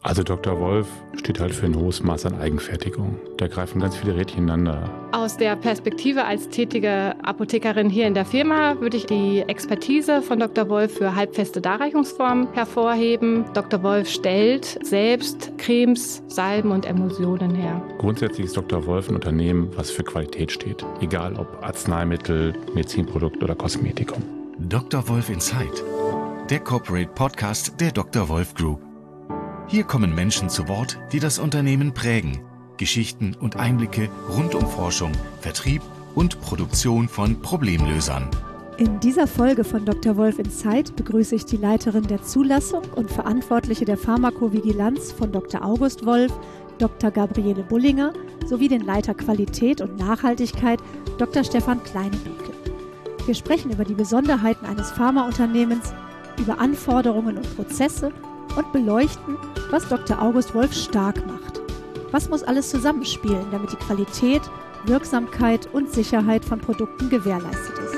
Also Dr. Wolf steht halt für ein hohes Maß an Eigenfertigung. Da greifen ganz viele Rädchen ineinander. Aus der Perspektive als tätige Apothekerin hier in der Firma würde ich die Expertise von Dr. Wolf für halbfeste Darreichungsformen hervorheben. Dr. Wolf stellt selbst Cremes, Salben und Emulsionen her. Grundsätzlich ist Dr. Wolf ein Unternehmen, was für Qualität steht. Egal ob Arzneimittel, Medizinprodukt oder Kosmetikum. Dr. Wolf Inside, der Corporate Podcast der Dr. Wolf Group. Hier kommen Menschen zu Wort, die das Unternehmen prägen. Geschichten und Einblicke rund um Forschung, Vertrieb und Produktion von Problemlösern. In dieser Folge von Dr. Wolf Inside begrüße ich die Leiterin der Zulassung und Verantwortliche der Pharmakovigilanz von Dr. August Wolf, Dr. Gabriele Bullinger, sowie den Leiter Qualität und Nachhaltigkeit, Dr. Stefan Kleinebüke. Wir sprechen über die Besonderheiten eines Pharmaunternehmens, über Anforderungen und Prozesse und beleuchten, was Dr. August Wolf stark macht. Was muss alles zusammenspielen, damit die Qualität, Wirksamkeit und Sicherheit von Produkten gewährleistet ist?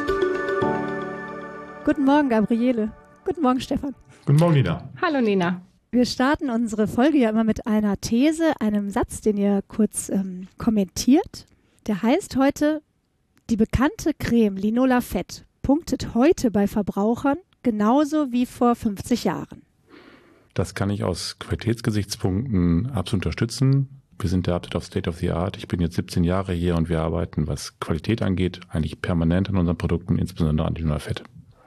Guten Morgen, Gabriele. Guten Morgen, Stefan. Guten Morgen, Nina. Hallo Nina. Wir starten unsere Folge ja immer mit einer These, einem Satz, den ihr kurz kommentiert. Der heißt heute: Die bekannte Creme Linolafett punktet heute bei Verbrauchern genauso wie vor 50 Jahren. Das kann ich aus Qualitätsgesichtspunkten absolut unterstützen. Wir sind der Update of State of the Art. Ich bin jetzt 17 Jahre hier und wir arbeiten, was Qualität angeht, eigentlich permanent an unseren Produkten, insbesondere an Linolafett.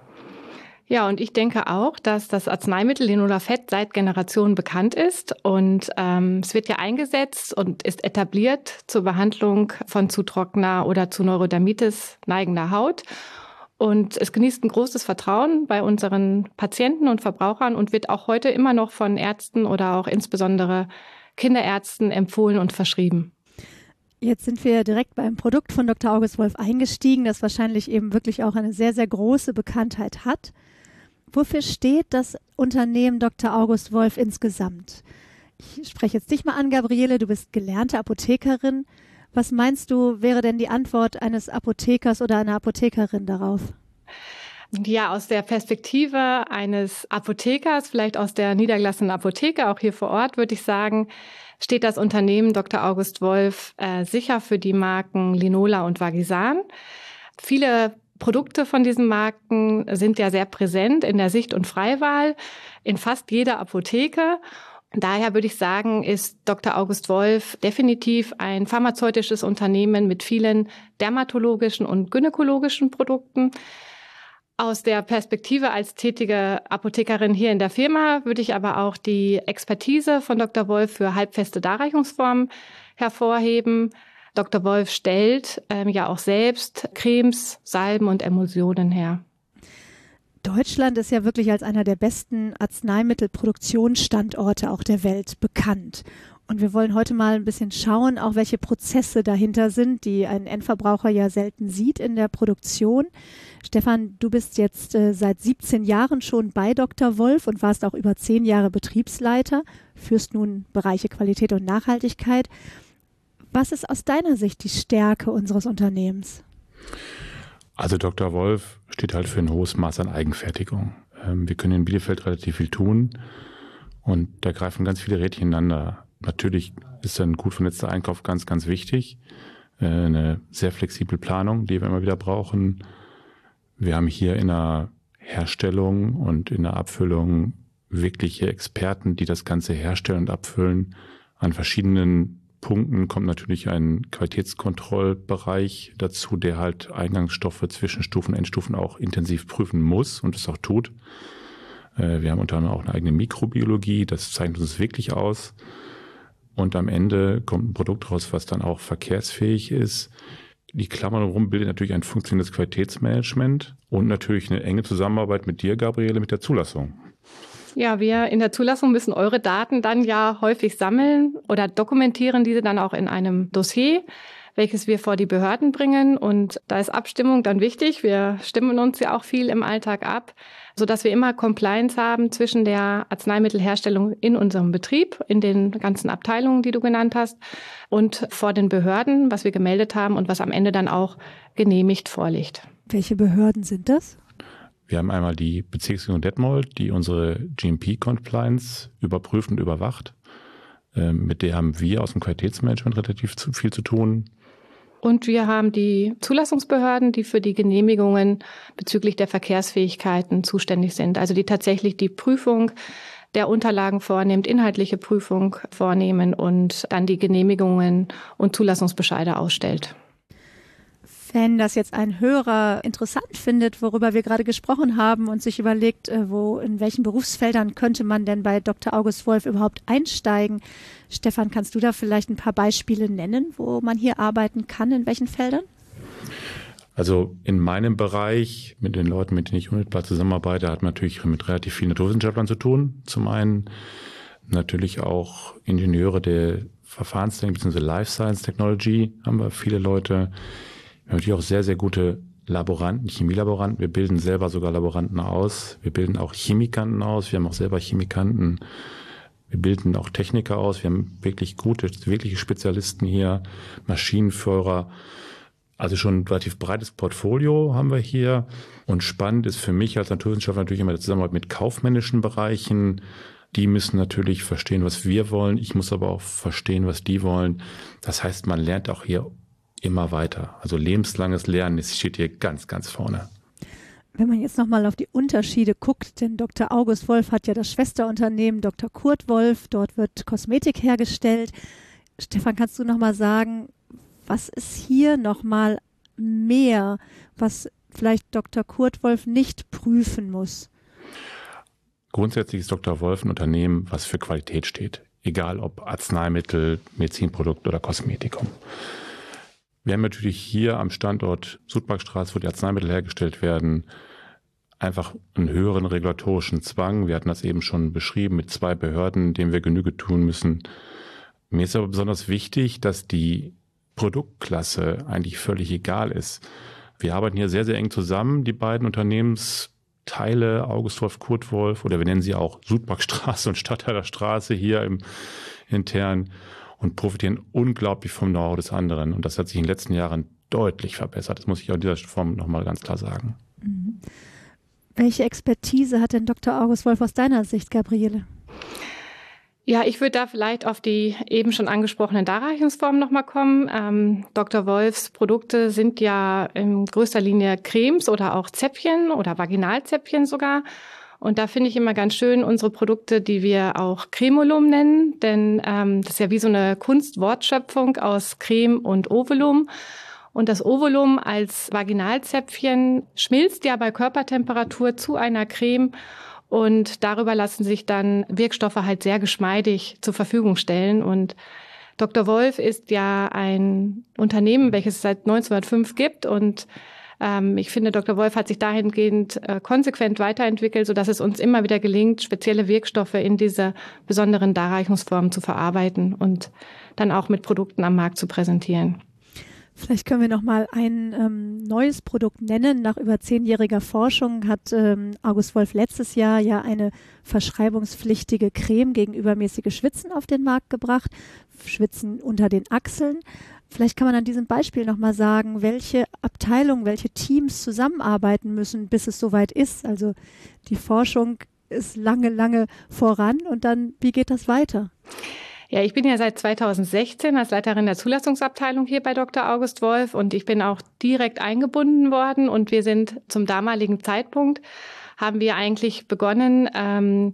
Ja, und ich denke auch, dass das Arzneimittel Linolafett seit Generationen bekannt ist und es wird ja eingesetzt und ist etabliert zur Behandlung von zu trockener oder zu Neurodermitis neigender Haut. Und es genießt ein großes Vertrauen bei unseren Patienten und Verbrauchern und wird auch heute immer noch von Ärzten oder auch insbesondere Kinderärzten empfohlen und verschrieben. Jetzt sind wir direkt beim Produkt von Dr. August Wolf eingestiegen, das wahrscheinlich eben wirklich auch eine sehr, sehr große Bekanntheit hat. Wofür steht das Unternehmen Dr. August Wolf insgesamt? Ich spreche jetzt dich mal an, Gabriele, du bist gelernte Apothekerin. Was meinst du, wäre denn die Antwort eines Apothekers oder einer Apothekerin darauf? Ja, aus der Perspektive eines Apothekers, vielleicht aus der niedergelassenen Apotheke, auch hier vor Ort, würde ich sagen, steht das Unternehmen Dr. August Wolf sicher für die Marken Linola und Vagisan. Viele Produkte von diesen Marken sind ja sehr präsent in der Sicht- und Freiwahl in fast jeder Apotheke. Daher würde ich sagen, ist Dr. August Wolf definitiv ein pharmazeutisches Unternehmen mit vielen dermatologischen und gynäkologischen Produkten. Aus der Perspektive als tätige Apothekerin hier in der Firma würde ich aber auch die Expertise von Dr. Wolf für halbfeste Darreichungsformen hervorheben. Dr. Wolf stellt ja auch selbst Cremes, Salben und Emulsionen her. Deutschland ist ja wirklich als einer der besten Arzneimittelproduktionsstandorte auch der Welt bekannt. Und wir wollen heute mal ein bisschen schauen, auch welche Prozesse dahinter sind, die ein Endverbraucher ja selten sieht in der Produktion. Stefan, du bist jetzt seit 17 Jahren schon bei Dr. Wolf und warst auch über 10 Jahre Betriebsleiter, führst nun Bereiche Qualität und Nachhaltigkeit. Was ist aus deiner Sicht die Stärke unseres Unternehmens? Also Dr. Wolf steht halt für ein hohes Maß an Eigenfertigung. Wir können in Bielefeld relativ viel tun und da greifen ganz viele Rädchen ineinander. Natürlich ist ein gut vernetzter Einkauf ganz, ganz wichtig. Eine sehr flexible Planung, die wir immer wieder brauchen. Wir haben hier in der Herstellung und in der Abfüllung wirkliche Experten, die das Ganze herstellen und abfüllen. An verschiedenen Punkten kommt natürlich ein Qualitätskontrollbereich dazu, der halt Eingangsstoffe, Zwischenstufen, Endstufen auch intensiv prüfen muss und es auch tut. Wir haben unter anderem auch eine eigene Mikrobiologie, das zeichnet uns wirklich aus. Und am Ende kommt ein Produkt raus, was dann auch verkehrsfähig ist. Die Klammer drumherum bildet natürlich ein funktionierendes Qualitätsmanagement und natürlich eine enge Zusammenarbeit mit dir, Gabriele, mit der Zulassung. Ja, wir in der Zulassung müssen eure Daten dann ja häufig sammeln oder dokumentieren diese dann auch in einem Dossier, welches wir vor die Behörden bringen. Und da ist Abstimmung dann wichtig. Wir stimmen uns ja auch viel im Alltag ab, sodass wir immer Compliance haben zwischen der Arzneimittelherstellung in unserem Betrieb, in den ganzen Abteilungen, die du genannt hast, und vor den Behörden, was wir gemeldet haben und was am Ende dann auch genehmigt vorliegt. Welche Behörden sind das? Wir haben einmal die Bezirksregierung Detmold, die unsere GMP-Compliance überprüft und überwacht. Mit der haben wir aus dem Qualitätsmanagement relativ viel zu tun. Und wir haben die Zulassungsbehörden, die für die Genehmigungen bezüglich der Verkehrsfähigkeiten zuständig sind. Also die tatsächlich die Prüfung der Unterlagen vornimmt, inhaltliche Prüfung vornehmen und dann die Genehmigungen und Zulassungsbescheide ausstellt. Wenn das jetzt ein Hörer interessant findet, worüber wir gerade gesprochen haben und sich überlegt, in welchen Berufsfeldern könnte man denn bei Dr. August Wolf überhaupt einsteigen? Stefan, kannst du da vielleicht ein paar Beispiele nennen, wo man hier arbeiten kann, in welchen Feldern? Also in meinem Bereich, mit den Leuten, mit denen ich unmittelbar zusammenarbeite, hat man natürlich mit relativ vielen Naturwissenschaftlern zu tun. Zum einen natürlich auch Ingenieure der Verfahrenstechnik bzw. Life Science Technology haben wir viele Leute. Wir haben natürlich auch sehr, sehr gute Laboranten, Chemielaboranten. Wir bilden selber sogar Laboranten aus. Wir bilden auch Chemikanten aus. Wir haben auch selber Chemikanten. Wir bilden auch Techniker aus. Wir haben wirklich wirkliche Spezialisten hier, Maschinenführer. Also schon ein relativ breites Portfolio haben wir hier. Und spannend ist für mich als Naturwissenschaftler natürlich immer die Zusammenarbeit mit kaufmännischen Bereichen. Die müssen natürlich verstehen, was wir wollen. Ich muss aber auch verstehen, was die wollen. Das heißt, man lernt auch hier immer weiter. Also lebenslanges Lernen, das steht hier ganz, ganz vorne. Wenn man jetzt nochmal auf die Unterschiede guckt, denn Dr. August Wolf hat ja das Schwesterunternehmen Dr. Kurt Wolf, dort wird Kosmetik hergestellt. Stefan, kannst du nochmal sagen, was ist hier nochmal mehr, was vielleicht Dr. Kurt Wolf nicht prüfen muss? Grundsätzlich ist Dr. Wolf ein Unternehmen, was für Qualität steht. Egal ob Arzneimittel, Medizinprodukt oder Kosmetikum. Wir haben natürlich hier am Standort Sudmarkstraße, wo die Arzneimittel hergestellt werden, einfach einen höheren regulatorischen Zwang. Wir hatten das eben schon beschrieben mit 2 Behörden, denen wir Genüge tun müssen. Mir ist aber besonders wichtig, dass die Produktklasse eigentlich völlig egal ist. Wir arbeiten hier sehr, sehr eng zusammen, die beiden Unternehmensteile, August Wolf, Kurt Wolf, oder wir nennen sie auch Sudmarkstraße und Stadthaler Straße hier im intern, und profitieren unglaublich vom Know-how des anderen. Und das hat sich in den letzten Jahren deutlich verbessert. Das muss ich auch in dieser Form nochmal ganz klar sagen. Mhm. Welche Expertise hat denn Dr. August Wolf aus deiner Sicht, Gabriele? Ja, ich würde da vielleicht auf die eben schon angesprochenen Darreichungsformen nochmal kommen. Dr. Wolfs Produkte sind ja in größter Linie Cremes oder auch Zäpfchen oder Vaginalzäpfchen sogar. Und da finde ich immer ganz schön unsere Produkte, die wir auch Cremolum nennen, denn das ist ja wie so eine Kunstwortschöpfung aus Creme und Ovulum. Und das Ovulum als Vaginalzäpfchen schmilzt ja bei Körpertemperatur zu einer Creme und darüber lassen sich dann Wirkstoffe halt sehr geschmeidig zur Verfügung stellen. Und Dr. Wolf ist ja ein Unternehmen, welches es seit 1905 gibt und ich finde, Dr. Wolf hat sich dahingehend konsequent weiterentwickelt, sodass es uns immer wieder gelingt, spezielle Wirkstoffe in diese besonderen Darreichungsformen zu verarbeiten und dann auch mit Produkten am Markt zu präsentieren. Vielleicht können wir noch mal ein neues Produkt nennen. Nach über 10-jähriger Forschung hat August Wolf letztes Jahr ja eine verschreibungspflichtige Creme gegen übermäßiges Schwitzen auf den Markt gebracht. Schwitzen unter den Achseln. Vielleicht kann man an diesem Beispiel nochmal sagen, welche Abteilungen, welche Teams zusammenarbeiten müssen, bis es soweit ist. Also die Forschung ist lange, lange voran und dann, wie geht das weiter? Ja, ich bin ja seit 2016 als Leiterin der Zulassungsabteilung hier bei Dr. August Wolf und ich bin auch direkt eingebunden worden und wir sind zum damaligen Zeitpunkt, haben wir eigentlich begonnen,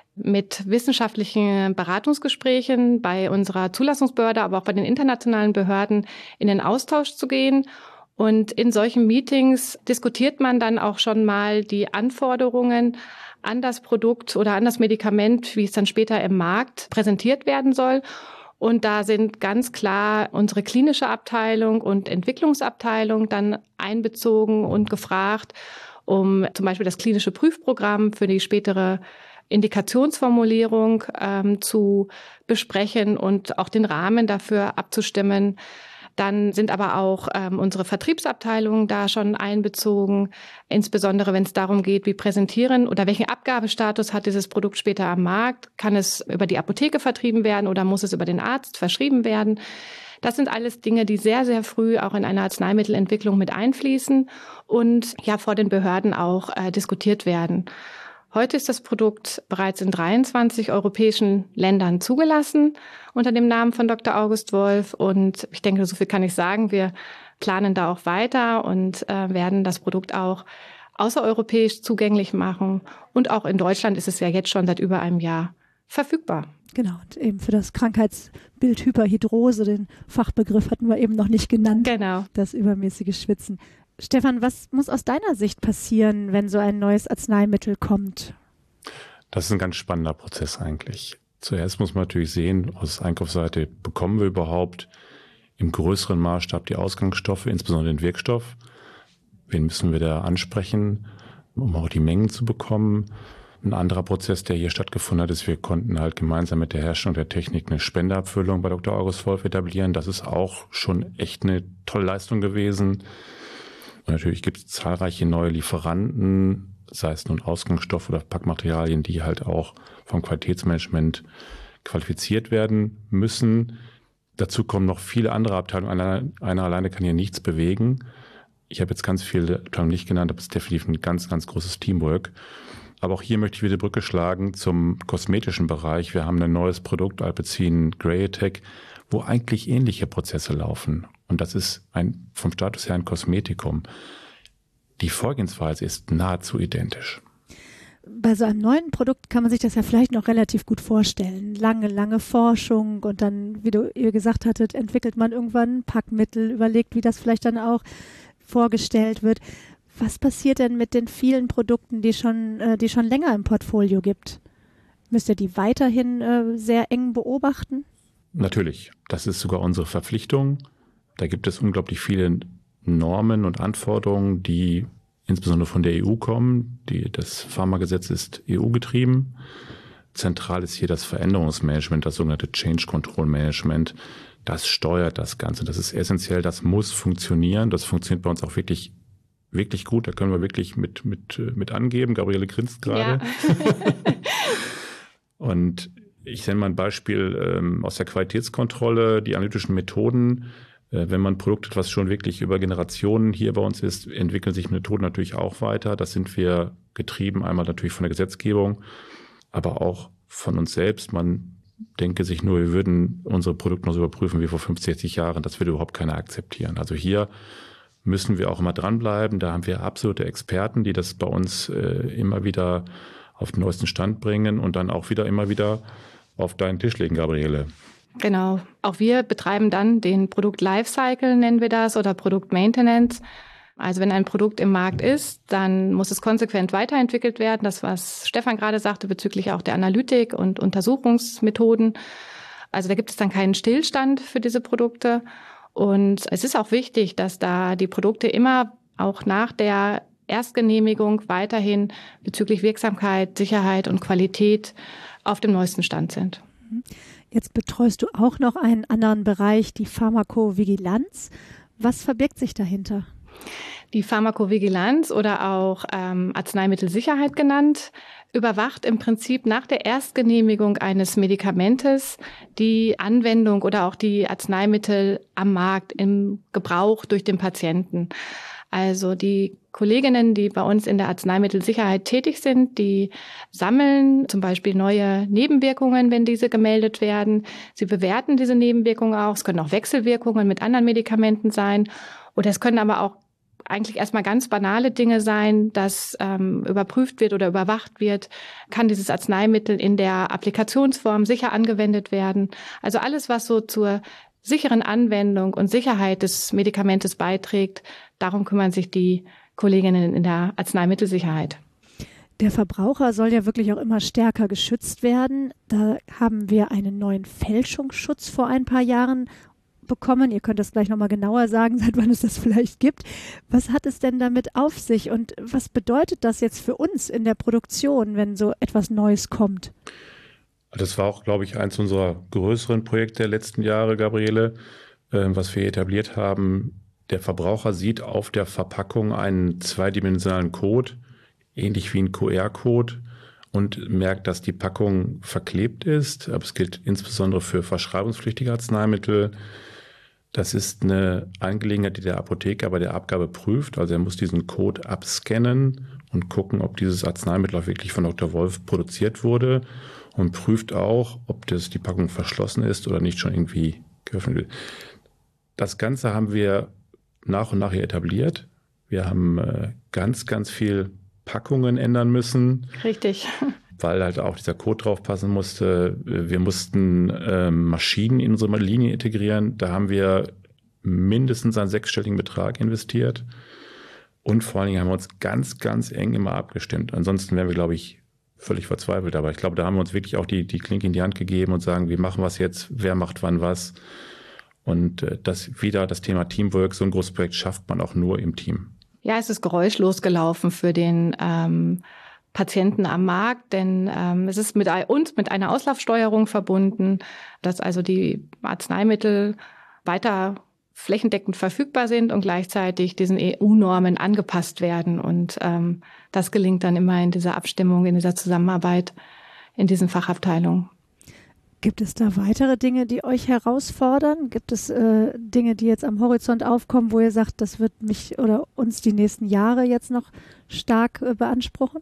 mit wissenschaftlichen Beratungsgesprächen bei unserer Zulassungsbehörde, aber auch bei den internationalen Behörden in den Austausch zu gehen. Und in solchen Meetings diskutiert man dann auch schon mal die Anforderungen an das Produkt oder an das Medikament, wie es dann später im Markt präsentiert werden soll. Und da sind ganz klar unsere klinische Abteilung und Entwicklungsabteilung dann einbezogen und gefragt, um zum Beispiel das klinische Prüfprogramm für die spätere Indikationsformulierung zu besprechen und auch den Rahmen dafür abzustimmen. Dann sind aber auch unsere Vertriebsabteilungen da schon einbezogen, insbesondere wenn es darum geht, wie präsentieren oder welchen Abgabestatus hat dieses Produkt später am Markt. Kann es über die Apotheke vertrieben werden oder muss es über den Arzt verschrieben werden? Das sind alles Dinge, die sehr, sehr früh auch in eine Arzneimittelentwicklung mit einfließen und ja vor den Behörden auch diskutiert werden. Heute ist das Produkt bereits in 23 europäischen Ländern zugelassen unter dem Namen von Dr. August Wolf. Und ich denke, so viel kann ich sagen. Wir planen da auch weiter und werden das Produkt auch außereuropäisch zugänglich machen. Und auch in Deutschland ist es ja jetzt schon seit über einem Jahr verfügbar. Genau, und eben für das Krankheitsbild Hyperhidrose, den Fachbegriff hatten wir eben noch nicht genannt. Genau. Das übermäßige Schwitzen. Stefan, was muss aus deiner Sicht passieren, wenn so ein neues Arzneimittel kommt? Das ist ein ganz spannender Prozess eigentlich. Zuerst muss man natürlich sehen, aus Einkaufsseite, bekommen wir überhaupt im größeren Maßstab die Ausgangsstoffe, insbesondere den Wirkstoff? Wen müssen wir da ansprechen, um auch die Mengen zu bekommen? Ein anderer Prozess, der hier stattgefunden hat, ist, wir konnten halt gemeinsam mit der Herstellung der Technik eine Spenderabfüllung bei Dr. August Wolf etablieren. Das ist auch schon echt eine tolle Leistung gewesen. Und natürlich gibt es zahlreiche neue Lieferanten, sei es nun Ausgangsstoffe oder Packmaterialien, die halt auch vom Qualitätsmanagement qualifiziert werden müssen. Dazu kommen noch viele andere Abteilungen. Einer alleine kann hier nichts bewegen. Ich habe jetzt ganz viele Abteilungen nicht genannt, aber es ist definitiv ein ganz, ganz großes Teamwork. Aber auch hier möchte ich wieder die Brücke schlagen zum kosmetischen Bereich. Wir haben ein neues Produkt, Alpecin Grey-Attack, wo eigentlich ähnliche Prozesse laufen. Und das ist vom Status her ein Kosmetikum. Die Vorgehensweise ist nahezu identisch. Bei so einem neuen Produkt kann man sich das ja vielleicht noch relativ gut vorstellen. Lange Forschung und dann, wie ihr gesagt hattet, entwickelt man irgendwann ein Packmittel, überlegt, wie das vielleicht dann auch vorgestellt wird. Was passiert denn mit den vielen Produkten, die schon länger im Portfolio gibt? Müsst ihr die weiterhin sehr eng beobachten? Natürlich. Das ist sogar unsere Verpflichtung. Da gibt es unglaublich viele Normen und Anforderungen, die insbesondere von der EU kommen. Das Pharmagesetz ist EU-getrieben. Zentral ist hier das Veränderungsmanagement, das sogenannte Change Control Management. Das steuert das Ganze. Das ist essentiell, das muss funktionieren. Das funktioniert bei uns auch wirklich gut, da können wir wirklich mit angeben. Gabriele grinst gerade. Ja. Und ich nenne mal ein Beispiel aus der Qualitätskontrolle, die analytischen Methoden. Wenn man ein Produkt hat, was schon wirklich über Generationen hier bei uns ist, entwickeln sich Methoden natürlich auch weiter. Das sind wir getrieben, einmal natürlich von der Gesetzgebung, aber auch von uns selbst. Man denke sich nur, wir würden unsere Produkte noch so überprüfen wie vor 50, 60 Jahren. Das würde überhaupt keiner akzeptieren. Also hier müssen wir auch immer dranbleiben. Da haben wir absolute Experten, die das bei uns immer wieder auf den neuesten Stand bringen und dann auch immer wieder auf deinen Tisch legen, Gabriele. Genau. Auch wir betreiben dann den Produkt-Lifecycle, nennen wir das, oder Produkt-Maintenance. Also wenn ein Produkt im Markt ist, dann muss es konsequent weiterentwickelt werden. Das, was Stefan gerade sagte, bezüglich auch der Analytik und Untersuchungsmethoden. Also da gibt es dann keinen Stillstand für diese Produkte. Und es ist auch wichtig, dass da die Produkte immer auch nach der Erstgenehmigung weiterhin bezüglich Wirksamkeit, Sicherheit und Qualität auf dem neuesten Stand sind. Jetzt betreust du auch noch einen anderen Bereich, die Pharmakovigilanz. Was verbirgt sich dahinter? Die Pharmakovigilanz oder auch Arzneimittelsicherheit genannt, überwacht im Prinzip nach der Erstgenehmigung eines Medikamentes die Anwendung oder auch die Arzneimittel am Markt im Gebrauch durch den Patienten. Also die Kolleginnen, die bei uns in der Arzneimittelsicherheit tätig sind, die sammeln zum Beispiel neue Nebenwirkungen, wenn diese gemeldet werden. Sie bewerten diese Nebenwirkungen auch. Es können auch Wechselwirkungen mit anderen Medikamenten sein. Oder es können aber auch eigentlich erstmal ganz banale Dinge sein, dass überprüft wird oder überwacht wird, kann dieses Arzneimittel in der Applikationsform sicher angewendet werden. Also alles, was so zur sicheren Anwendung und Sicherheit des Medikamentes beiträgt, darum kümmern sich die Kolleginnen in der Arzneimittelsicherheit. Der Verbraucher soll ja wirklich auch immer stärker geschützt werden. Da haben wir einen neuen Fälschungsschutz vor ein paar Jahren bekommen. Ihr könnt das gleich nochmal genauer sagen, seit wann es das vielleicht gibt. Was hat es denn damit auf sich und was bedeutet das jetzt für uns in der Produktion, wenn so etwas Neues kommt? Das war auch, glaube ich, eins unserer größeren Projekte der letzten Jahre, Gabriele, was wir etabliert haben. Der Verbraucher sieht auf der Verpackung einen zweidimensionalen Code, ähnlich wie ein QR-Code, und merkt, dass die Packung verklebt ist. Aber es gilt insbesondere für verschreibungspflichtige Arzneimittel. Das ist eine Angelegenheit, die der Apotheker bei der Abgabe prüft. Also er muss diesen Code abscannen und gucken, ob dieses Arzneimittel auch wirklich von Dr. Wolf produziert wurde und prüft auch, ob die Packung verschlossen ist oder nicht schon irgendwie geöffnet wird. Das Ganze haben wir nach und nach hier etabliert. Wir haben ganz, ganz viel Packungen ändern müssen. Richtig. Weil halt auch dieser Code drauf passen musste. Wir mussten Maschinen in unsere Linie integrieren. Da haben wir mindestens einen 6-stelligen Betrag investiert. Und vor allen Dingen haben wir uns ganz, ganz eng immer abgestimmt. Ansonsten wären wir, glaube ich, völlig verzweifelt. Aber ich glaube, da haben wir uns wirklich auch die Klinke in die Hand gegeben und sagen, wir machen was jetzt, wer macht wann was. Und das Thema Teamwork, so ein großes Projekt schafft man auch nur im Team. Ja, es ist geräuschlos gelaufen für den Patienten am Markt, denn es ist mit einer Auslaufsteuerung verbunden, dass also die Arzneimittel weiter flächendeckend verfügbar sind und gleichzeitig diesen EU-Normen angepasst werden. Und das gelingt dann immer in dieser Abstimmung, in dieser Zusammenarbeit in diesen Fachabteilungen. Gibt es da weitere Dinge, die euch herausfordern? Gibt es Dinge, die jetzt am Horizont aufkommen, wo ihr sagt, das wird mich oder uns die nächsten Jahre jetzt noch stark beanspruchen?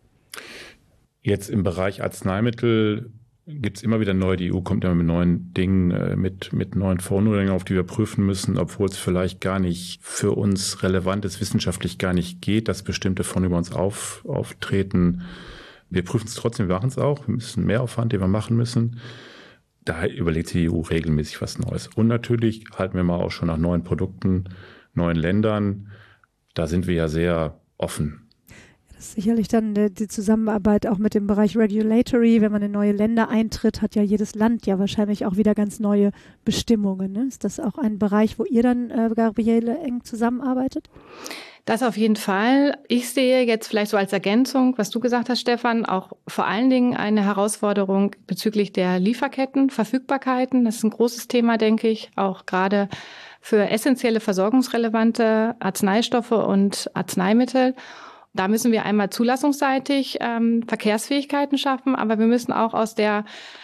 Jetzt im Bereich Arzneimittel gibt es immer wieder neu. Die EU kommt immer mit neuen Dingen, mit neuen Verordnungen, auf die wir prüfen müssen, obwohl es vielleicht gar nicht für uns relevant ist, wissenschaftlich gar nicht geht, dass bestimmte Verordnungen über uns auftreten. Wir prüfen es trotzdem, wir machen es auch. Wir müssen mehr Aufwand, den wir machen müssen. Da überlegt die EU regelmäßig was Neues. Und natürlich halten wir mal auch schon nach neuen Produkten, neuen Ländern. Da sind wir ja sehr offen. Das ist sicherlich dann die Zusammenarbeit auch mit dem Bereich Regulatory. Wenn man in neue Länder eintritt, hat ja jedes Land ja wahrscheinlich auch wieder ganz neue Bestimmungen. Ne? Ist das auch ein Bereich, wo ihr dann, Gabriele, eng zusammenarbeitet? Das auf jeden Fall. Ich sehe jetzt vielleicht so als Ergänzung, was du gesagt hast, Stefan, auch vor allen Dingen eine Herausforderung bezüglich der Lieferketten, Verfügbarkeiten. Das ist ein großes Thema, denke ich, auch gerade für essentielle versorgungsrelevante Arzneistoffe und Arzneimittel. Da müssen wir einmal zulassungsseitig Verkehrsfähigkeiten schaffen, aber wir müssen auch aus der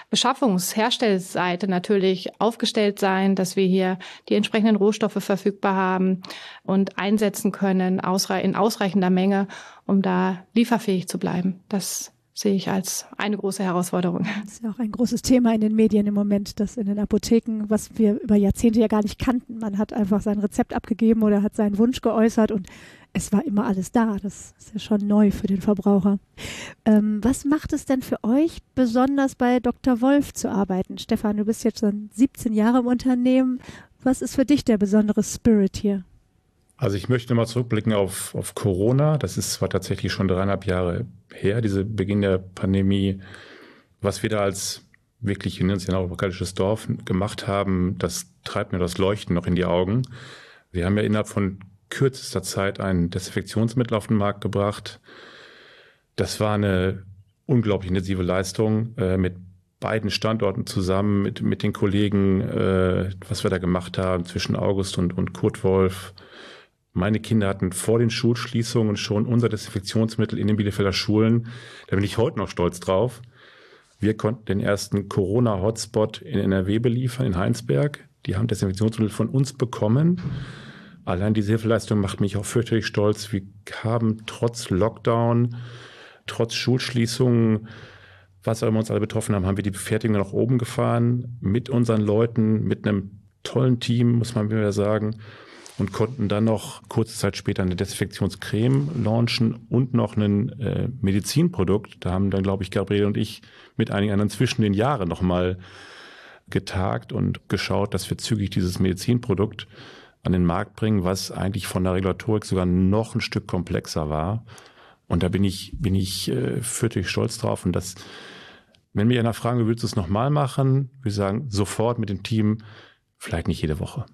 Herstellseite natürlich aufgestellt sein, dass wir hier die entsprechenden Rohstoffe verfügbar haben und einsetzen können in ausreichender Menge, um da lieferfähig zu bleiben. Das sehe ich als eine große Herausforderung. Das ist ja auch ein großes Thema in den Medien im Moment, dass in den Apotheken, was wir über Jahrzehnte ja gar nicht kannten, man hat einfach sein Rezept abgegeben oder hat seinen Wunsch geäußert und es war immer alles da. Das ist ja schon neu für den Verbraucher. Was macht es denn für euch besonders bei Dr. Wolf zu arbeiten? Stefan, du bist jetzt schon 17 Jahre im Unternehmen. Was ist für dich der besondere Spirit hier? Also ich möchte mal zurückblicken auf Corona. Das ist zwar tatsächlich schon 3,5 Jahre her, diese Beginn der Pandemie. Was wir da als wirklich, wir nennen es ja ein apokalyptisches Dorf, gemacht haben, das treibt mir das Leuchten noch in die Augen. Wir haben ja innerhalb von kürzester Zeit ein Desinfektionsmittel auf den Markt gebracht. Das war eine unglaublich intensive Leistung mit beiden Standorten zusammen, mit den Kollegen, was wir da gemacht haben zwischen August und Kurt Wolf. Meine Kinder hatten vor den Schulschließungen schon unser Desinfektionsmittel in den Bielefelder Schulen. Da bin ich heute noch stolz drauf. Wir konnten den ersten Corona-Hotspot in NRW beliefern, in Heinsberg. Die haben Desinfektionsmittel von uns bekommen. Allein diese Hilfeleistung macht mich auch fürchterlich stolz. Wir haben trotz Lockdown, trotz Schulschließungen, was auch immer uns alle betroffen haben, haben wir die Fertigung nach oben gefahren mit unseren Leuten, mit einem tollen Team, muss man wieder sagen, und konnten dann noch kurze Zeit später eine Desinfektionscreme launchen und noch ein Medizinprodukt. Da haben dann, glaube ich, Gabriele und ich mit einigen anderen zwischen den Jahren nochmal getagt und geschaut, dass wir zügig dieses Medizinprodukt an den Markt bringen, was eigentlich von der Regulatorik sogar noch ein Stück komplexer war. Und da bin ich fürchterlich stolz drauf. Und das, wenn mich einer fragen, willst du es nochmal machen? Wir sagen sofort mit dem Team, vielleicht nicht jede Woche.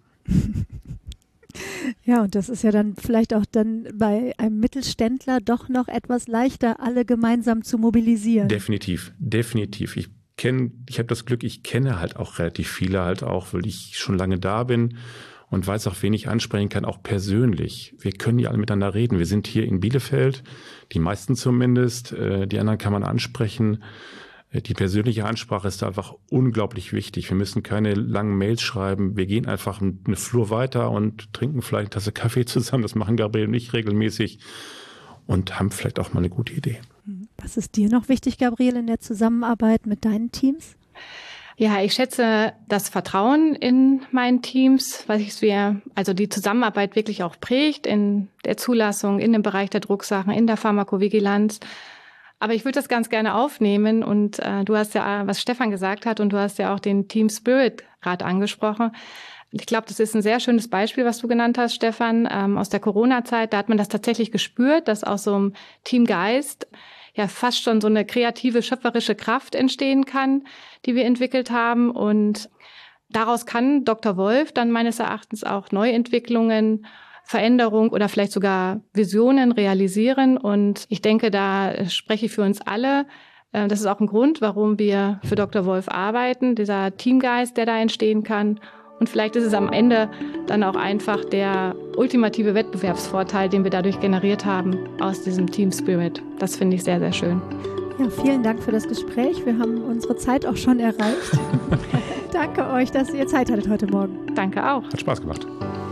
Ja, und das ist ja dann vielleicht auch dann bei einem Mittelständler doch noch etwas leichter, alle gemeinsam zu mobilisieren. Definitiv. Ich habe das Glück, ich kenne halt auch relativ viele halt auch, weil ich schon lange da bin und weiß auch, wen ich ansprechen kann, auch persönlich. Wir können ja alle miteinander reden. Wir sind hier in Bielefeld, die meisten zumindest. Die anderen kann man ansprechen. Die persönliche Ansprache ist da einfach unglaublich wichtig. Wir müssen keine langen Mails schreiben. Wir gehen einfach eine Flur weiter und trinken vielleicht eine Tasse Kaffee zusammen. Das machen Gabriele und ich regelmäßig. und haben vielleicht auch mal eine gute Idee. Was ist dir noch wichtig, Gabriele, in der Zusammenarbeit mit deinen Teams? Ja, ich schätze das Vertrauen in meinen Teams, also die Zusammenarbeit wirklich auch prägt in der Zulassung, in dem Bereich der Drucksachen, in der Pharmakovigilanz. Aber ich würde das ganz gerne aufnehmen und du hast ja, was Stefan gesagt hat, und du hast ja auch den Team Spirit gerade angesprochen. Ich glaube, das ist ein sehr schönes Beispiel, was du genannt hast, Stefan, aus der Corona-Zeit. Da hat man das tatsächlich gespürt, dass aus so einem Teamgeist ja fast schon so eine kreative, schöpferische Kraft entstehen kann, die wir entwickelt haben. Und daraus kann Dr. Wolf dann meines Erachtens auch Neuentwicklungen, Veränderung oder vielleicht sogar Visionen realisieren. Und ich denke, da spreche ich für uns alle. Das ist auch ein Grund, warum wir für Dr. Wolf arbeiten, dieser Teamgeist, der da entstehen kann. Und vielleicht ist es am Ende dann auch einfach der ultimative Wettbewerbsvorteil, den wir dadurch generiert haben aus diesem Team Spirit. Das finde ich sehr, sehr schön. Ja, vielen Dank für das Gespräch. Wir haben unsere Zeit auch schon erreicht. Danke euch, dass ihr Zeit hattet heute Morgen. Danke auch. Hat Spaß gemacht.